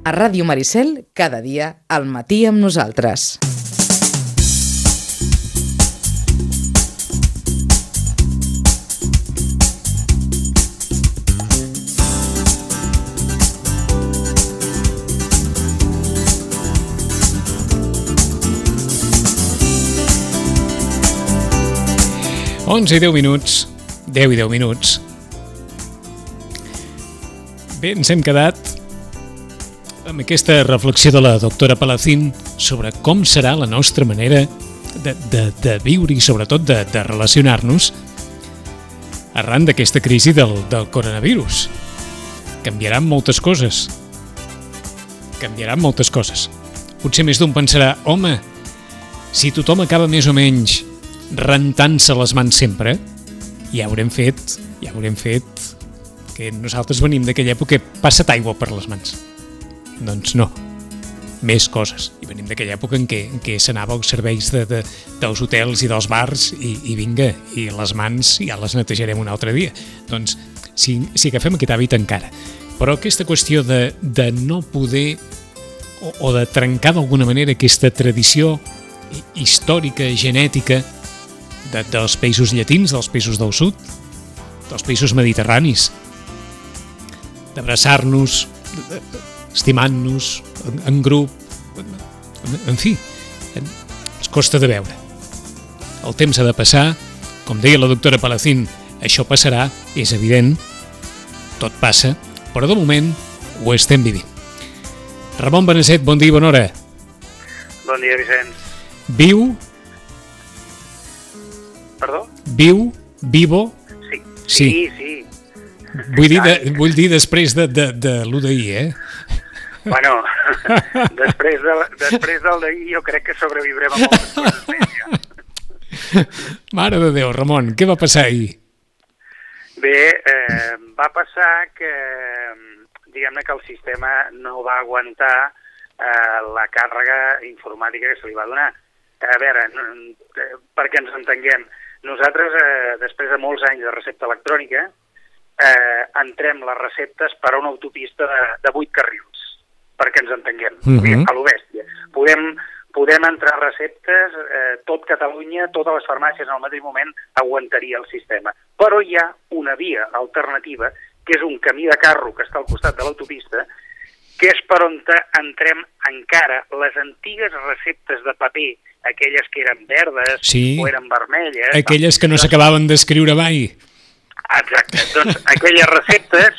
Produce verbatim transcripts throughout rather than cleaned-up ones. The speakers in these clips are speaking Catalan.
A Ràdio Maricel, cada dia, al matí amb nosaltres. onze i deu minuts, deu i deu minuts. Bé, ens hem quedat amb aquesta reflexió de la doctora Palacín sobre com serà la nostra manera de, de, de viure i sobretot de, de relacionar-nos arran d'aquesta crisi del, del coronavirus. Canviaran moltes coses. Canviaran moltes coses. Potser més d'un pensarà, home, si tothom acaba més o menys rentant-se les mans sempre, ja haurem fet, ja haurem fet que nosaltres venim d'aquella època que passa't aigua per les mans. Doncs no, més coses. I venim d'aquella època en què, en què s'anava als serveis de, de, dels hotels i dels bars i, i vinga, i les mans ja les netejarem un altre dia. Doncs si, si agafem aquest hàbit encara. Però aquesta qüestió de, de no poder o, o de trencar d'alguna manera aquesta tradició històrica, genètica, De, dels països llatins, dels països del sud, dels països mediterranis, d'abraçar-nos, estimant-nos, en, en grup, en, en fi, en, ens costa de veure. El temps ha de passar, com deia la doctora Palacín, això passarà, és evident, tot passa, però de moment ho estem vivint. Ramon Beneset, bon dia i bona hora. Bon dia, Vicenç. Viu... Perdó? Viu? Vivo? Sí, sí. sí. sí. Vull dir, de, vull dir després de, de, de l'u d'ahir, eh? Bueno, després, de, després del d'ahir jo crec que sobreviurem a moltes coses més, ja. Mare de Déu, Ramon, què va passar ahir? Bé, eh, va passar que, diguem-ne que el sistema no va aguantar eh, la càrrega informàtica que se li va donar. A veure, perquè ens entenguem, nosaltres, eh, després de molts anys de recepta electrònica, eh, entrem les receptes per a una autopista de, de vuit carrils, perquè ens entenguem, uh-huh. a lo bèstia. Podem, podem entrar receptes, eh, tot Catalunya, totes les farmàcies en el mateix moment aguantaria el sistema. Però hi ha una via alternativa, que és un camí de carro que està al costat de l'autopista, que és per on entrem encara les antigues receptes de paper, aquelles que eren verdes sí, o eren vermelles. Aquelles que no s'acabaven d'escriure mai. Exacte, doncs aquelles receptes,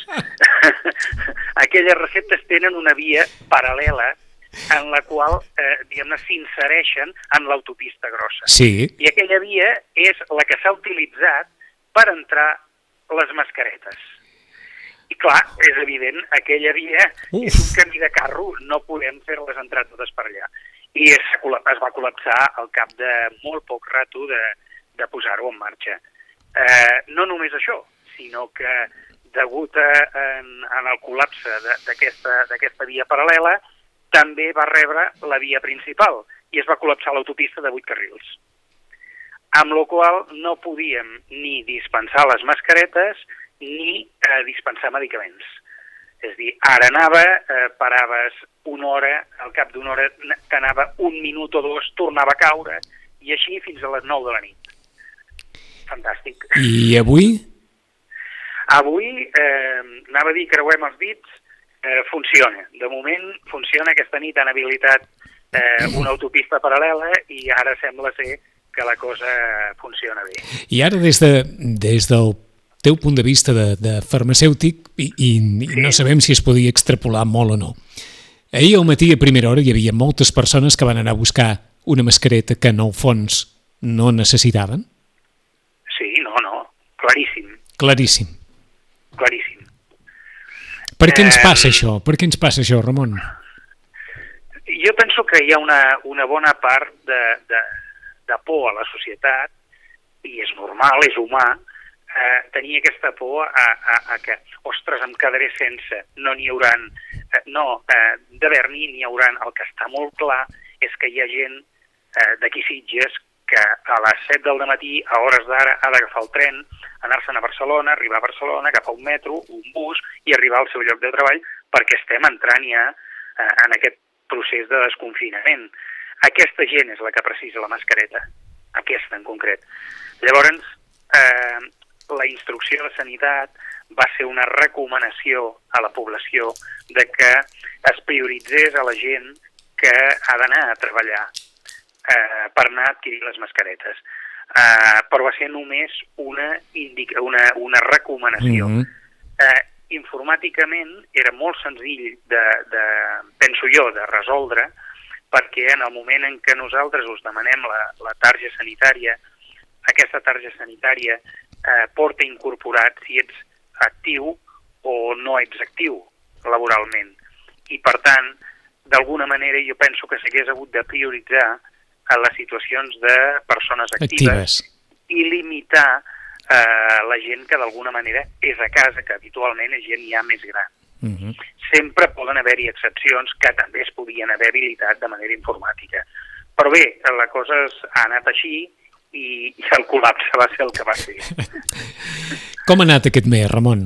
aquelles receptes tenen una via paral·lela en la qual, eh, diguem-ne, s'insereixen en l'autopista grossa. Sí. I aquella via és la que s'ha utilitzat per entrar les mascaretes. I clar, és evident, aquella via Uf. és un camí de carro, no podem fer-les entrar totes per allà. I es, es va col·lapsar al cap de molt poc rato de, de posar-ho en marxa. Eh, no només això, sinó que degut a, en, en el col·lapse d'aquesta via paral·lela, també va rebre la via principal i es va col·lapsar l'autopista de vuit carrils. Amb la qual no podíem ni dispensar les mascaretes ni eh, dispensar medicaments. És a dir, ara anava, eh, paraves una hora, al cap d'una hora t'anava un minut o dos, tornava a caure, i així fins a les nou de la nit. Fantàstic. I avui? Avui, eh, anava a dir, creuem els dits, eh, funciona. De moment funciona, aquesta nit han habilitat eh, una autopista paral·lela i ara sembla ser que la cosa funciona bé. I ara des, de, des del teu punt de vista de, de farmacèutic, i, i, i sí. no sabem si es podia extrapolar molt o no. Ahir al matí a primera hora hi havia moltes persones que van anar a buscar una mascareta que en el fons no necessitaven? Sí, no, no, claríssim. Claríssim. Claríssim. Per què ens passa eh, això? Per què ens passa això, Ramon? Jo penso que hi ha una, una bona part de, de, de por a la societat, i és normal, és humà, Eh, tenia aquesta por a, a, a que, ostres, em quedaré sense, no n'hi hauran, eh, no, eh, d'haver-n'hi n'hi hauran. El que està molt clar és que hi ha gent eh, d'aquí Sitges que a les set del matí, a hores d'ara, ha d'agafar el tren, anar-se'n a Barcelona, arribar a Barcelona, agafar un metro, un bus i arribar al seu lloc de treball, perquè estem entrant ja eh, en aquest procés de desconfinament. Aquesta gent és la que precisa la mascareta, aquesta en concret. Llavors, eh, la instrucció de sanitat va ser una recomanació a la població de que es prioritzés a la gent que ha d'anar a treballar eh, per anar a adquirir les mascaretes. Eh, però va ser només una, indica, una, una recomanació. Mm-hmm. eh, informàticament era molt senzill de, de, penso jo, de resoldre, perquè en el moment en què nosaltres us demanem la, la tarja sanitària, aquesta tarja sanitària eh, porta incorporat si ets actiu o no ets actiu laboralment. I per tant, d'alguna manera jo penso que s'hagués hagut de prioritzar a les situacions de persones actives, actives. I limitar eh, la gent que d'alguna manera és a casa, que habitualment és gent ja més gran. Uh-huh. Sempre poden haver-hi excepcions que també es podien haver habilitat de manera informàtica. Però bé, la cosa ha anat així i, i el col·lapse va ser el que va ser. Com ha anat aquest mes, Ramon?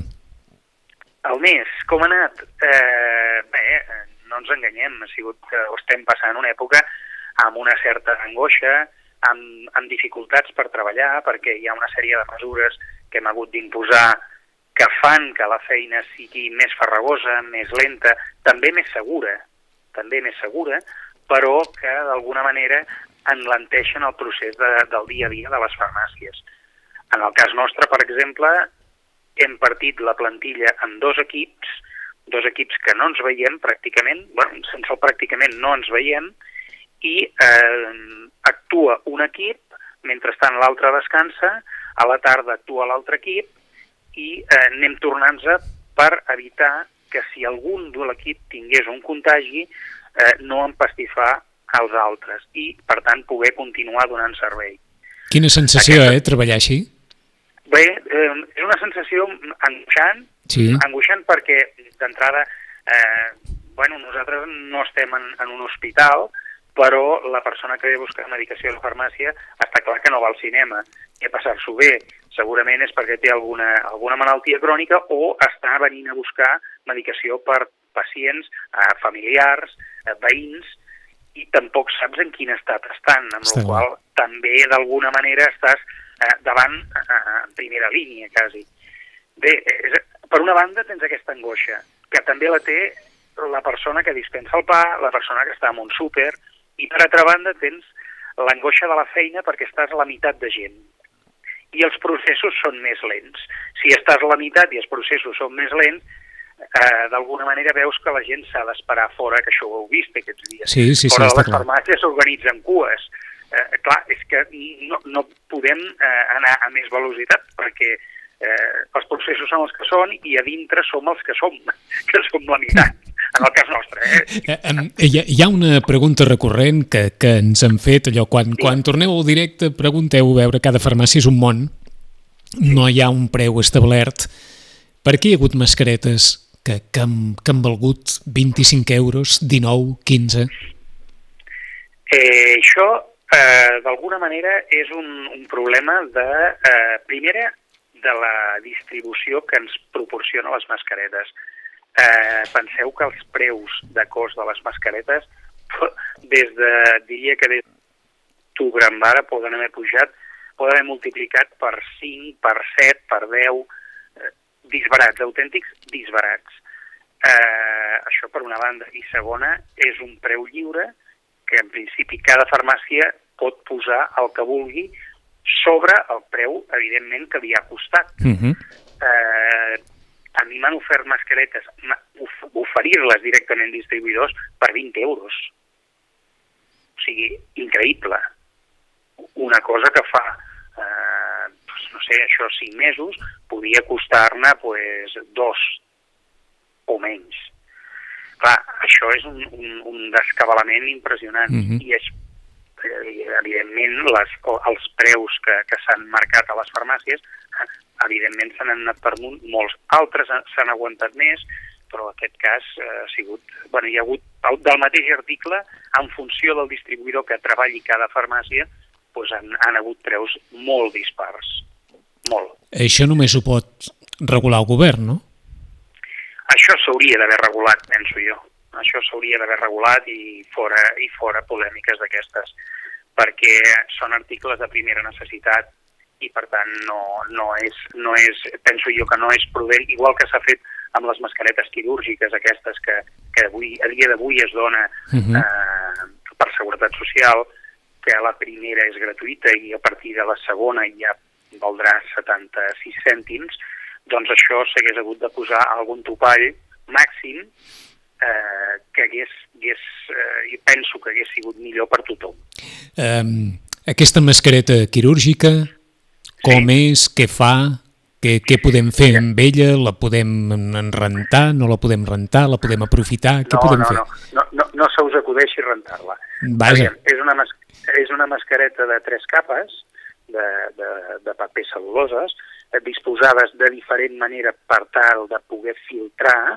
El mes, com ha anat? Eh, bé, no ens enganyem, ha sigut que estem passant una època amb una certa angoixa, amb, amb dificultats per treballar, perquè hi ha una sèrie de mesures que hem hagut d'imposar que fan que la feina sigui més farragosa, més lenta, també més segura, també més segura, però que d'alguna manera enlenteixen el procés de, del dia a dia de les farmàcies. En el cas nostre, per exemple, hem partit la plantilla en dos equips, dos equips que no ens veiem pràcticament, bueno, sense el pràcticament no ens veiem, i eh, actua un equip, mentrestant l'altre descansa, a la tarda actua l'altre equip, i eh, anem tornant-se per evitar que si algun de l'equip tingués un contagi, eh, no empastifar als altres i, per tant, poder continuar donant servei. Quina sensació, Aquesta... eh, treballar així? Bé, eh, és una sensació angoixant, sí. angoixant perquè, d'entrada, eh, bueno, nosaltres no estem en, en un hospital, però la persona que ve a buscar medicació a la farmàcia està clar que no va al cinema i a passar-s'ho bé. Segurament és perquè té alguna, alguna malaltia crònica o està venint a buscar medicació per pacients, eh, familiars, eh, veïns, i tampoc saps en quin estat estan, amb la qual també d'alguna manera estàs eh, davant, eh, en primera línia, quasi. Bé, és, per una banda tens aquesta angoixa, que també la té la persona que dispensa el pa, la persona que està en un súper, i per altra banda tens l'angoixa de la feina perquè estàs a la meitat de gent. I els processos són més lents. Si estàs a la meitat i els processos són més lents, eh, d'alguna manera veus que la gent s'ha d'esperar fora, que això ho heu vist aquests dies. Sí, sí, sí, fora de les clar. farmàcies s'organitzen cues. Eh, clar, és que no, no podem eh, anar a més velocitat perquè eh, els processos són els que són i a dintre som els que som, que som la meitat. En el cas nostre, eh? Hi ha, hi ha una pregunta recurrent que, que ens han fet, allò, quan, sí. quan torneu al directe, pregunteu, a veure, cada farmàcia és un món, no hi ha un preu establert. Per què hi ha hagut mascaretes que, que, han, que han valgut vint-i-cinc euros, dinou, quinze? Eh, això, eh, d'alguna manera, és un, un problema de, eh, primera, de la distribució que ens proporciona les mascaretes. Eh, penseu que els preus de cost de les mascaretes des de, diria que des d'octubre en ara poden haver pujat, poden haver multiplicat per cinc, per set, per deu, eh, disbarats, autèntics disbarats. Eh, això per una banda. I segona, és un preu lliure que en principi cada farmàcia pot posar el que vulgui sobre el preu, evidentment, que li ha costat. Uh-huh. Eh, a mi m'han ofert mascaretes, oferir-les directament distribuïdors per vint euros. O sigui, increïble. Una cosa que fa, eh, no sé, això cinc mesos, podia costar-ne pues, dos o menys. Clar, això és un, un, un descabalament impressionant. Mm-hmm. I és, evidentment, les, els preus que, que s'han marcat a les farmàcies evidentment s'han anat per molts. Altres s'han aguantat més, però en aquest cas eh, ha sigut... Bueno, hi ha hagut, del mateix article, en funció del distribuïdor que treballi cada farmàcia, doncs han, han hagut preus molt dispars. Molt. Això només ho pot regular el govern, no? Això s'hauria d'haver regulat, penso jo. això s'hauria d'haver regulat i fora, i fora polèmiques d'aquestes, perquè són articles de primera necessitat i per tant no, no, és, no és, penso jo que no és prudent, igual que s'ha fet amb les mascaretes quirúrgiques aquestes que, que avui, a dia d'avui es dona uh-huh. eh, per seguretat social, que la primera és gratuïta i a partir de la segona ja valdrà setanta-sis cèntims, doncs això s'hagués hagut de posar algun topall màxim eh, que hagués, hagués eh, penso que hagués sigut millor per tothom. Um, aquesta mascareta quirúrgica, com sí. és, què fa, què, què podem fer amb ella, la podem rentar, no la podem rentar, la podem aprofitar, què no, podem no, fer? No, no, no, no se us acudeixi rentar-la. Vaja. És una, és una mascareta de tres capes, de, de, de paper cel·luloses, disposades de diferent manera per tal de poder filtrar.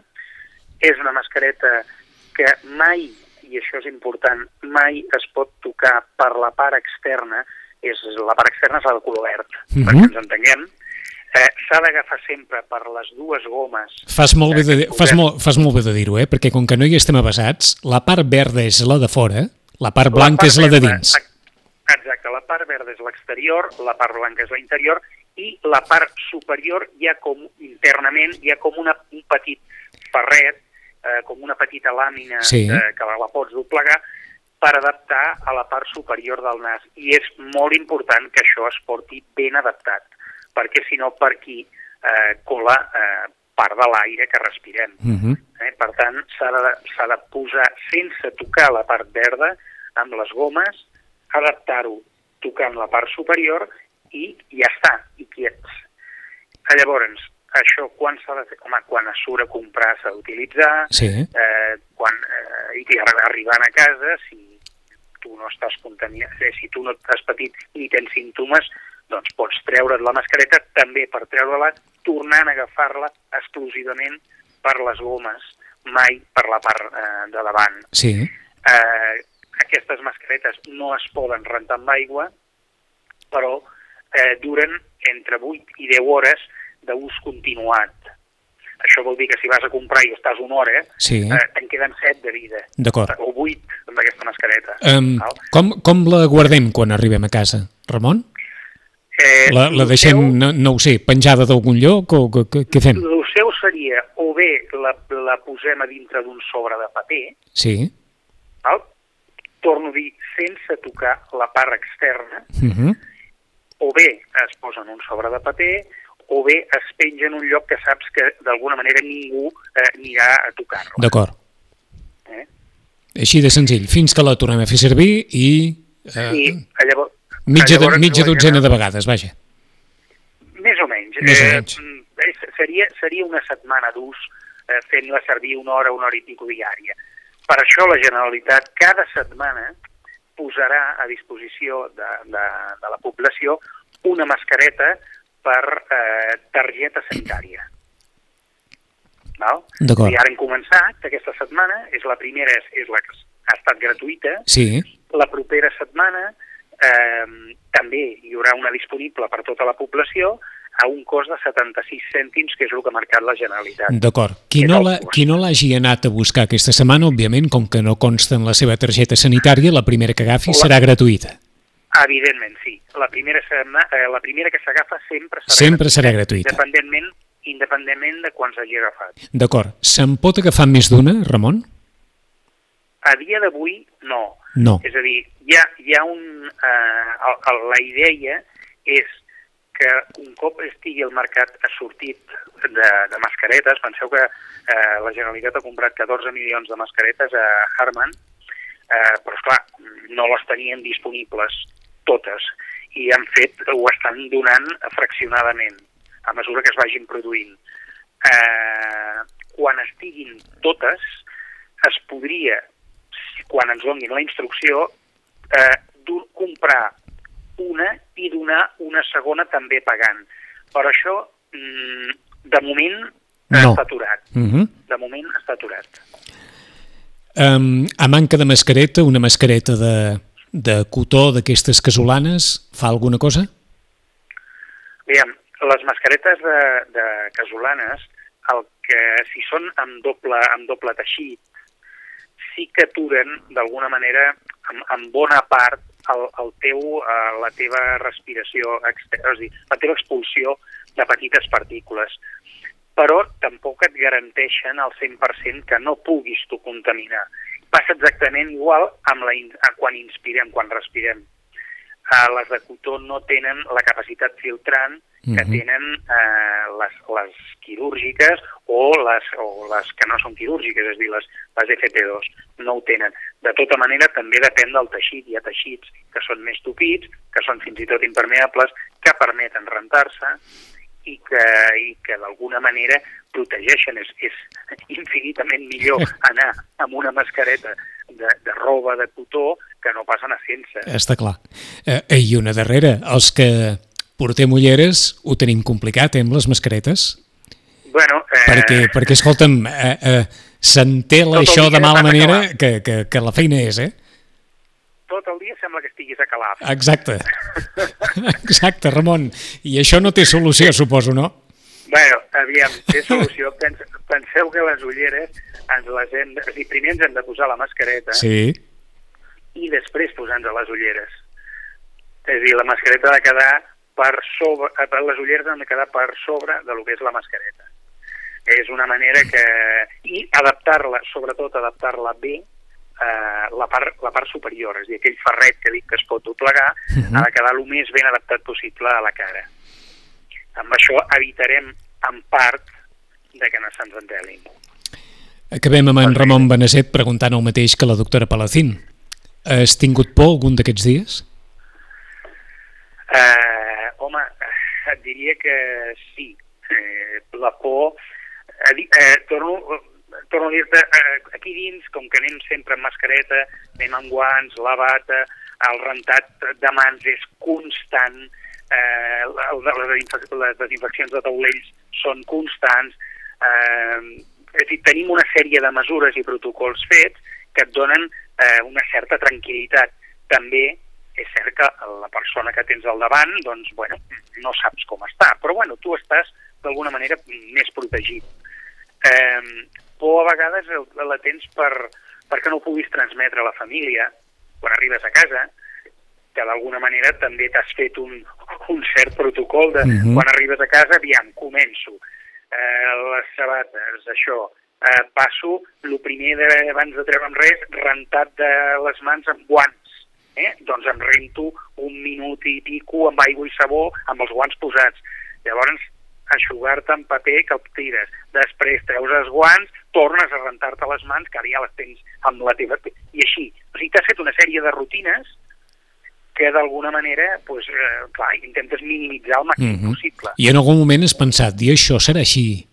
És una mascareta que mai, i això és important, mai es pot tocar per la part externa, és, la part externa és la de color verd, uh-huh. perquè ens entenguem. Eh, s'ha d'agafar sempre per les dues gomes. Fas molt, bé de, fas molt, fas molt bé de dir-ho, eh? Perquè com que no hi estem avasats, la part verda és la de fora, la part blanca la part és la de dins. Exacte, la part verda és l'exterior, la part blanca és l'interior, i la part superior hi ha com, internament, hi ha com una, un petit ferret, eh, com una petita làmina sí. eh, que la, la pots doblegar, per adaptar a la part superior del nas. I és molt important que això es porti ben adaptat, perquè si no per aquí eh, cola eh, part de l'aire que respirem. Uh-huh. Eh, per tant, s'ha de, s'ha de posar sense tocar la part verda amb les gomes, adaptar-ho tocant la part superior i ja està, i quiets. Llavors, això quan s'ha de fer? Home, quan es surt a comprar s'ha d'utilitzar, sí. eh, quan, eh, i arribant a casa, si tu no estàs contaminat, eh, si tu no estàs petit ni tens símptomes, doncs pots treure't la mascareta, també per treure-la, tornant a agafar-la exclusivament per les gomes, mai per la part eh, de davant. Sí. Eh, aquestes mascaretes no es poden rentar amb aigua, però eh, duren entre vuit i deu hores d'ús continuat. Això vol dir que si vas a comprar i estàs una hora, sí. eh, te'n queden set de vida. D'acord. O vuit amb aquesta mascareta. Um, com, com la guardem quan arribem a casa, Ramon? Eh, la, la deixem, seu, no, no ho sé, penjada d'algun lloc o què, què fem? El seu seria, o bé la, la posem a dintre d'un sobre de paper, sí. val? Torno a dir, sense tocar la part externa, uh-huh. o bé es posa en un sobre de paper, o bé es penja en un lloc que saps que d'alguna manera ningú eh, anirà a tocar-la. D'acord. Eh? Així de senzill, fins que la tornem a fer servir i... Eh, sí, llavors... Mitja, de, mitja dotzena de vegades, vaja. Més o menys. Més o menys. Eh, seria, seria una setmana d'ús eh, fent-la servir una hora, una hora i pico diària. Per això la Generalitat cada setmana posarà a disposició de, de, de la població una mascareta per eh, targeta sanitària. Val? D'acord. I ara hem començat, aquesta setmana, és la primera és, és la que ha estat gratuïta. Sí. La propera setmana eh, també hi haurà una disponible per tota la població a un cost de setanta-sis cèntims, que és el que ha marcat la Generalitat. D'acord. Qui no, la, qui no l'hagi anat a buscar aquesta setmana, òbviament, com que no consta en la seva targeta sanitària, la primera que agafi la... serà gratuïta. Evidentment, sí. La primera, setmana, eh, la primera que s'agafa sempre serà sempre gratuïta. Serà gratuïta. Independentment, independentment de quan s'hagi agafat. D'acord. Se'n pot agafar més d'una, Ramon? A dia d'avui, no. No. És a dir, hi ha, hi ha un... Eh, el, el, la idea és que un cop estigui al mercat ha sortit de, de mascaretes, penseu que eh, la Generalitat ha comprat catorze milions de mascaretes a Harman, eh, però esclar, no les tenien disponibles totes, i han fet, ho estan donant fraccionadament, a mesura que es vagin produint. Eh, quan estiguin totes, es podria, quan ens donin la instrucció, eh, comprar una i donar una segona també pagant. Però això, de moment, no. està aturat. Uh-huh. De moment està aturat. Um, a manca de mascareta, una mascareta de, de cotó d'aquestes casolanes, fa alguna cosa? Aviam, les mascaretes de, de casolanes, el que si són amb doble, amb doble teixit, sí que aturen, d'alguna manera, en, en bona part, el, el teu, eh, la teva respiració externa, és a dir, la teva expulsió de petites partícules. Però tampoc et garanteixen al cent per cent que no puguis tu contaminar. Passa exactament igual amb la, quan inspirem, quan respirem. Uh, les de cotó no tenen la capacitat filtrant que uh-huh. tenen uh, les, les quirúrgiques o les, o les que no són quirúrgiques, és a dir, les, les F P dos, no ho tenen. De tota manera, també depèn del teixit. Hi ha teixits que són més tupits, que són fins i tot impermeables, que permeten rentar-se i que, i que d'alguna manera protegeixen. És, és infinitament millor anar amb una mascareta de, de roba de cotó que no pas anar sense. Està clar. Eh, I una darrera, els que portem ulleres ho tenim complicat, eh, amb les mascaretes? Bueno, eh... Perquè, perquè escolta'm, eh, eh, s'entela això de mala manera que, que, que la feina és, eh? Tot el dia sembla que estiguis a Calaf. Exacte. Exacte, Ramon. I això no té solució, suposo, no? Bueno, aviam, té solució. Pens, penseu que les ulleres ens les hem... És a dir, primer ens hem de posar la mascareta sí. i després posar-nos les ulleres. És a dir, la mascareta ha de quedar per sobre... Les ulleres han de quedar per sobre de lo que és la mascareta. És una manera que... I adaptar-la, sobretot adaptar-la bé, Uh, la, part, la part superior, és a dir, aquell ferret que dic que es pot doblegar, uh-huh. ha de quedar el més ben adaptat possible a la cara. Amb això evitarem, en part, de que no se'ns entelin. Acabem amb en Ramon Benasset preguntant el mateix que la doctora Palacín. Has tingut por algun d'aquests dies? Uh, home, et diria que sí. Eh, la por... Eh, eh, torno... torno a dir-te, aquí dins, com que anem sempre amb mascareta, anem amb guants, la bata, el rentat de mans és constant, eh, les desinfeccions de taulells són constants, eh, és a dir, tenim una sèrie de mesures i protocols fets que et donen eh, una certa tranquil·litat. També és cert que la persona que tens al davant, doncs, bueno, no saps com està, però bueno, tu estàs d'alguna manera més protegit. Eh, por a vegades la tens per, perquè no puguis transmetre a la família quan arribes a casa, que d'alguna manera també t'has fet un, un cert protocol de uh-huh. quan arribes a casa, aviam, començo. Eh, les sabates, això, eh, passo, el primer de, abans de treure'm res, rentat de les mans amb guants. Eh? Doncs em rento un minut i pico amb aigua i sabó amb els guants posats. Llavors, eixugar-te amb paper que el tires. Després treus els guants, tornes a rentar-te les mans, que ara ja les tens amb la teva... I així. O sigui, t'has fet una sèrie de rutines que d'alguna manera, pues, eh, clar, intentes minimitzar el màxim uh-huh. possible. I en algun moment has pensat, i això serà així?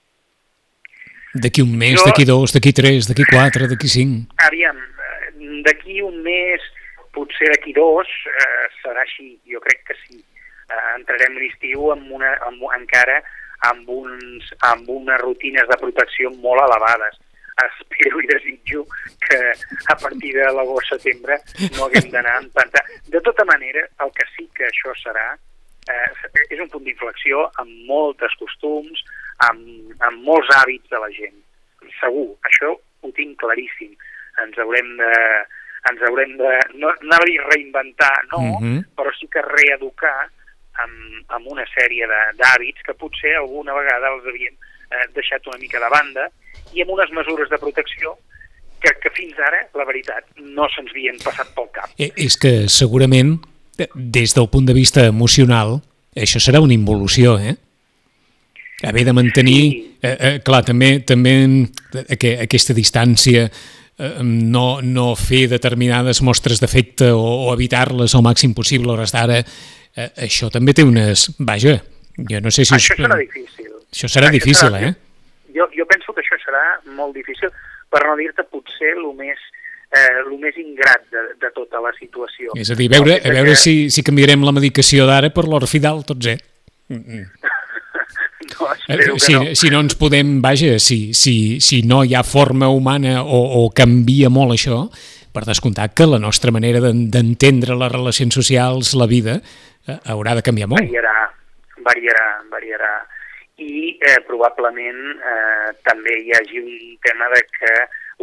D'aquí un mes, jo... d'aquí dos, d'aquí tres, d'aquí quatre, d'aquí cinc? Aviam, d'aquí un mes, potser d'aquí dos, eh, serà així. Jo crec que sí. Eh, entrarem l'estiu amb una, amb, encara amb, uns, amb unes rutines de protecció molt elevades. Espero i desitjo que a partir de l'agost-setembre no haguem d'anar en tanta... De tota manera, el que sí que això serà eh, és un punt d'inflexió amb moltes costums, amb, amb molts hàbits de la gent. Segur, això ho tinc claríssim. Ens haurem de... Ens haurem de... No anar-hi a reinventar, no, uh-huh. però sí que reeducar amb, amb una sèrie d'hàbits que potser alguna vegada els havíem eh, deixat una mica de banda i amb unes mesures de protecció que, que fins ara, la veritat, no se'ns havien passat pel cap. Eh, és que segurament, des del punt de vista emocional, això serà una involució, eh? Haver de mantenir, sí. eh, eh, clar, també, també eh, aquesta distància, eh, no, no fer determinades mostres d'afecte o, o evitar-les al màxim possible a hores d'ara. Eh, això també té unes... Vaja, jo no sé si... Això serà difícil. Això serà això difícil, serà... eh? Jo, jo penso que això serà molt difícil, per no dir-te potser el més, eh, el més ingrat de, de tota la situació. És a dir, a veure, a veure que... si, si canviarem la medicació d'ara per l'Orfidal, tots, eh? No, espero si, que no. Si no ens podem... Vaja, si, si, si no hi ha forma humana o, o canvia molt això, per descomptat que la nostra manera d'entendre les relacions socials, la vida, eh, haurà de canviar molt. Variarà, variarà, variarà. I eh, probablement eh, també hi hagi un tema de que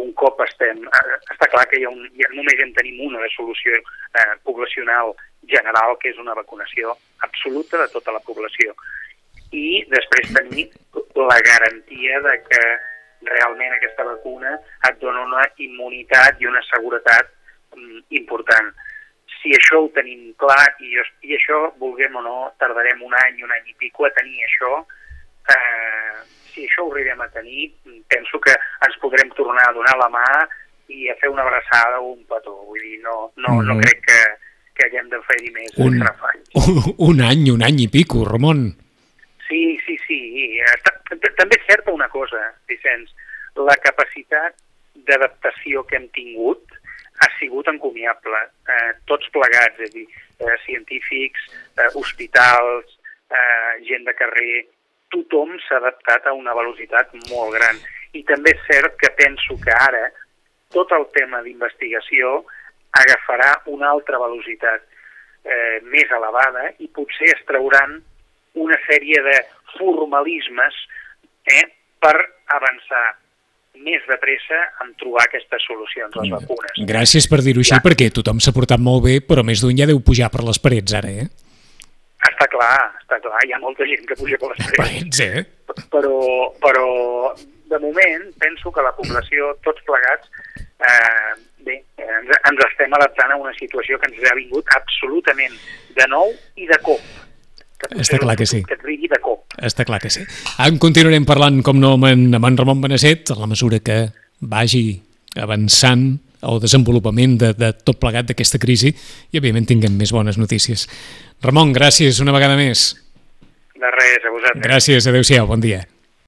un cop estem... Està clar que hi ha un, ja només en tenim una de solució eh, poblacional general, que és una vacunació absoluta de tota la població. I després tenir la garantia de que realment aquesta vacuna et dona una immunitat i una seguretat mm, important. Si això ho tenim clar, i, jo, i això, vulguem o no, tardarem un any, un any i pico a tenir això, eh, si això ho arribem a tenir, penso que ens podrem tornar a donar la mà i a fer una abraçada o un petó. Vull dir, no, no, mm. no crec que, que haguem de fer-hi més un, un, un any, un any i pico, Ramon. Sí, sí, sí. També és certa una cosa, Vicenç. La capacitat d'adaptació que hem tingut ha sigut encomiable. Eh, tots plegats, és a dir, eh, científics, eh, hospitals, eh, gent de carrer, tothom s'ha adaptat a una velocitat molt gran. I també és cert que penso que ara tot el tema d'investigació agafarà una altra velocitat eh, més elevada i potser es trauran una sèrie de formalismes eh, per avançar més de pressa en trobar aquestes solucions, les vacunes. Gràcies per dir-ho així, ja. Perquè tothom s'ha portat molt bé, però més d'un ja deu pujar per les parets ara, eh? Està clar, està clar, hi ha molta gent que puja per les parets, eh? Però, però de moment penso que la població, tots plegats, eh, bé, ens, ens estem adaptant a una situació que ens ha vingut absolutament de nou i de cop. Està clar que sí. Que et rigui de cop. Està clar que sí. En continuarem parlant, com no, amb en, amb en Ramon Benasset, a la mesura que vagi avançant el desenvolupament de, de tot plegat d'aquesta crisi i, òbviament, tinguem més bones notícies. Ramon, gràcies una vegada més. De res, a vosaltres. Gràcies, adéu-siau, bon dia.